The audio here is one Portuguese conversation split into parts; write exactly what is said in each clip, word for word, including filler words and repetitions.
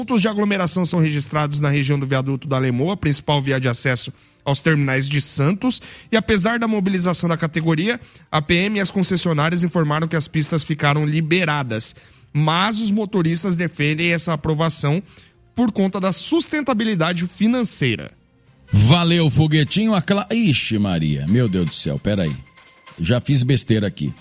Pontos de aglomeração são registrados na região do viaduto da Alemoa, principal via de acesso aos terminais de Santos, e apesar da mobilização da categoria, a P M e as concessionárias informaram que as pistas ficaram liberadas, mas os motoristas defendem essa aprovação por conta da sustentabilidade financeira. Valeu, Foguetinho. A Cla... Ixi, Maria, meu Deus do céu, peraí, já fiz besteira aqui.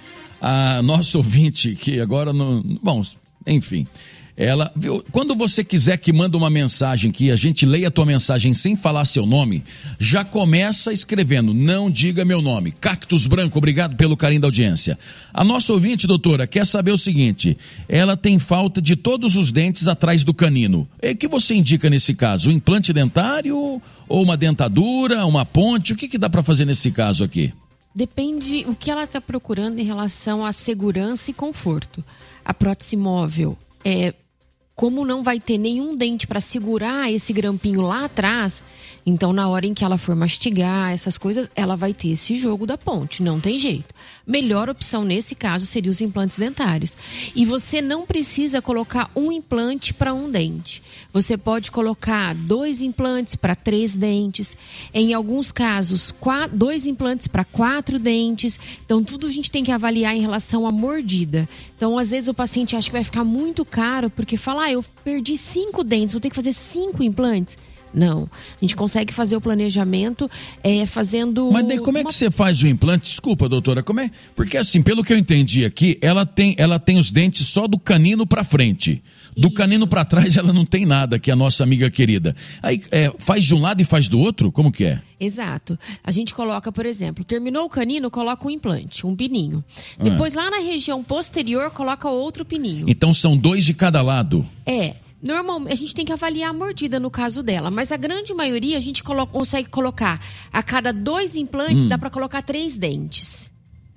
A nossa ouvinte, que agora não... Bom, enfim... Ela, viu, quando você quiser que manda uma mensagem, que a gente leia a tua mensagem sem falar seu nome, já começa escrevendo, não diga meu nome. Cactus Branco, obrigado pelo carinho da audiência. A nossa ouvinte, doutora, quer saber o seguinte, ela tem falta de todos os dentes atrás do canino. O que você indica nesse caso? Um implante dentário ou uma dentadura, uma ponte? O que, que dá para fazer nesse caso aqui? Depende o que ela está procurando em relação à segurança e conforto. A prótese móvel é... Como não vai ter nenhum dente para segurar esse grampinho lá atrás, então na hora em que ela for mastigar, essas coisas, ela vai ter esse jogo da ponte, não tem jeito. Melhor opção nesse caso seria os implantes dentários. E você não precisa colocar um implante para um dente. Você pode colocar dois implantes para três dentes. Em alguns casos, quatro, dois implantes para quatro dentes. Então tudo a gente tem que avaliar em relação à mordida. Então às vezes o paciente acha que vai ficar muito caro porque fala, ah, eu perdi cinco dentes, vou ter que fazer cinco implantes. Não, a gente consegue fazer o planejamento é, fazendo... Mas daí como é uma... que você faz o implante? Desculpa, doutora, como é? Porque assim, pelo que eu entendi aqui, ela tem, ela tem os dentes só do canino pra frente. Do Isso. canino pra trás ela não tem nada, que é a nossa amiga querida. Aí é, faz de um lado e faz do outro? Como que é? Exato. A gente coloca, por exemplo, terminou o canino, coloca um implante, um pininho. Depois ah. lá na região posterior, coloca outro pininho. Então são dois de cada lado? É. Normalmente, a gente tem que avaliar a mordida no caso dela, mas a grande maioria a gente colo- consegue colocar a cada dois implantes, hum. dá para colocar três dentes.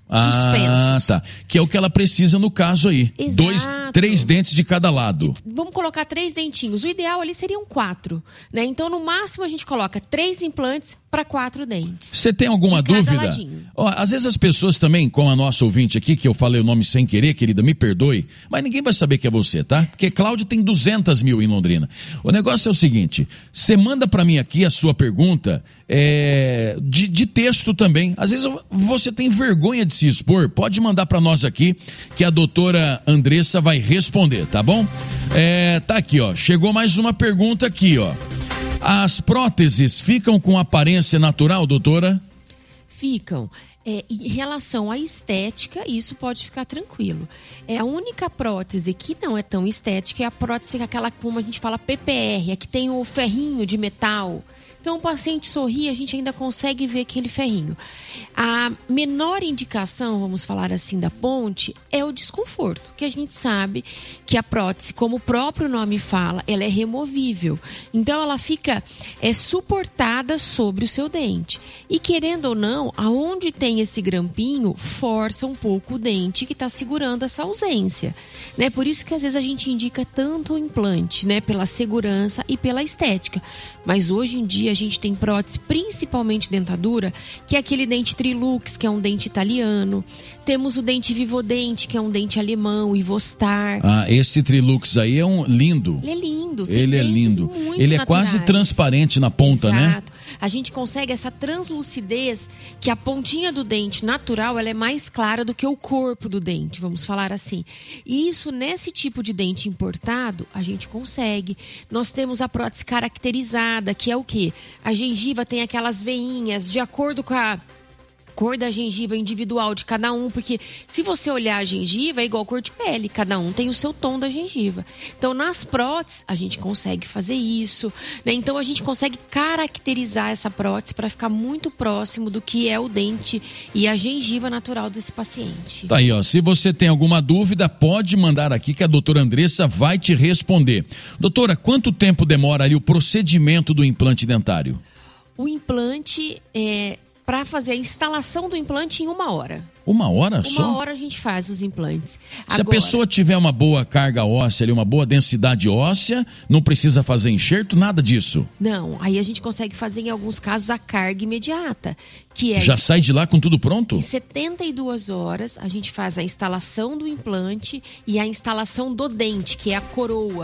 Ah, suspensos. Tá. Que é o que ela precisa no caso aí. Exato. Dois, três dentes de cada lado. Vamos colocar três dentinhos. O ideal ali seriam quatro, né? Então, no máximo, a gente coloca três implantes para quatro dentes. Você tem alguma dúvida? Ó, às vezes as pessoas também, como a nossa ouvinte aqui, que eu falei o nome sem querer, querida, me perdoe, mas ninguém vai saber que é você, tá? Porque Cláudio tem duzentos mil em Londrina. O negócio é o seguinte, você manda para mim aqui a sua pergunta é, de, de texto também. Às vezes você tem vergonha de se expor, pode mandar para nós aqui, que a doutora Andressa vai responder, tá bom? É, tá aqui, ó, chegou mais uma pergunta aqui, ó. As próteses ficam com aparência natural, doutora? Ficam. É, em relação à estética, isso pode ficar tranquilo. É a única prótese que não é tão estética é a prótese, aquela como a gente fala P P R, é que tem o ferrinho de metal. Então o paciente sorri, a gente ainda consegue ver aquele ferrinho. A menor indicação, vamos falar assim, da ponte é o desconforto, que a gente sabe que a prótese, como o próprio nome fala, ela é removível. Então ela fica é, suportada sobre o seu dente. E querendo ou não, aonde tem esse grampinho, força um pouco o dente que está segurando essa ausência. Né? Por isso que às vezes a gente indica tanto o implante, né? Pela segurança e pela estética. Mas hoje em dia a gente tem prótese, principalmente dentadura, que é aquele dente Trilux, que é um dente italiano. Temos o dente Vivodente, que é um dente alemão, Ivostar. Ah, esse Trilux aí é um lindo. Ele é lindo. Ele é lindo. Ele é naturais. Quase transparente na ponta, Exato. Né? A gente consegue essa translucidez, que a pontinha do dente natural ela é mais clara do que o corpo do dente, vamos falar assim. E isso, nesse tipo de dente importado, a gente consegue. Nós temos a prótese caracterizada, que é o quê? A gengiva tem aquelas veinhas de acordo com a cor da gengiva individual de cada um, porque se você olhar a gengiva é igual cor de pele, cada um tem o seu tom da gengiva. Então nas próteses a gente consegue fazer isso, né? Então a gente consegue caracterizar essa prótese para ficar muito próximo do que é o dente e a gengiva natural desse paciente. Tá aí, ó, se você tem alguma dúvida, pode mandar aqui que a doutora Andressa vai te responder. Doutora, quanto tempo demora ali o procedimento do implante dentário? O implante é para fazer a instalação do implante em uma hora. Uma hora uma só? Uma hora a gente faz os implantes. Se Agora, a pessoa tiver uma boa carga óssea, uma boa densidade óssea, não precisa fazer enxerto, nada disso? Não, aí a gente consegue fazer em alguns casos a carga imediata. Que é Já sai de lá com tudo pronto? Em setenta e duas horas a gente faz a instalação do implante e a instalação do dente, que é a coroa.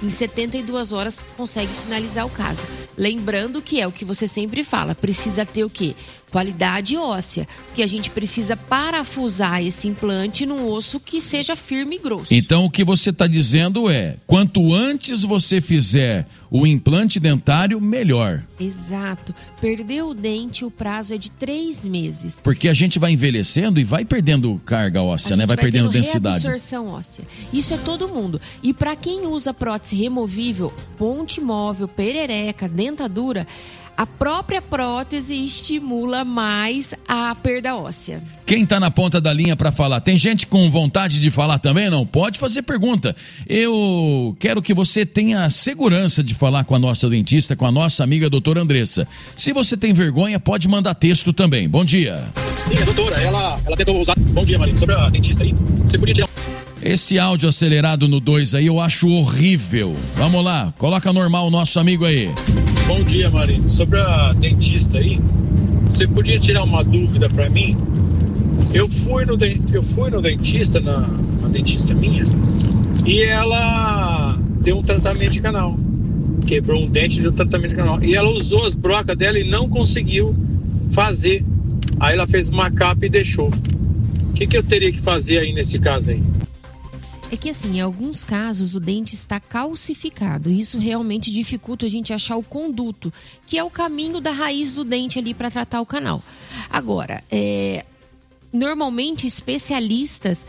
Em setenta e duas horas consegue finalizar o caso. Lembrando que é o que você sempre fala, precisa ter o quê? Qualidade óssea, porque a gente precisa parafusar esse implante num osso que seja firme e grosso. Então o que você está dizendo é, quanto antes você fizer o implante dentário, melhor. Exato. Perder o dente, o prazo é de três meses. Porque a gente vai envelhecendo e vai perdendo carga óssea, né? Vai, vai perdendo densidade. Reabsorção óssea. Isso é todo mundo. E para quem usa prótese removível, ponte móvel, perereca, dentadura, a própria prótese estimula mais a perda óssea. Quem está na ponta da linha para falar? Tem gente com vontade de falar também? Não? Pode fazer pergunta. Eu quero que você tenha segurança de falar com a nossa dentista, com a nossa amiga doutora Andressa. Se você tem vergonha, pode mandar texto também. Bom dia. Sim, a doutora, ela, ela tentou usar... Bom dia, Marinho. Sobre a dentista aí, você podia tirar... Esse áudio acelerado no dois aí eu acho horrível. Vamos lá, coloca normal o nosso amigo aí. Bom dia, Marinho. Sobre a dentista aí, você podia tirar uma dúvida pra mim? Eu fui no, de... eu fui no dentista, na... na dentista minha, e ela deu um tratamento de canal. Quebrou um dente e deu um tratamento de canal. E ela usou as brocas dela e não conseguiu fazer. Aí ela fez uma capa e deixou. O que, que eu teria que fazer aí nesse caso aí? É que assim, em alguns casos o dente está calcificado e isso realmente dificulta a gente achar o conduto, que é o caminho da raiz do dente ali para tratar o canal. Agora, é... normalmente especialistas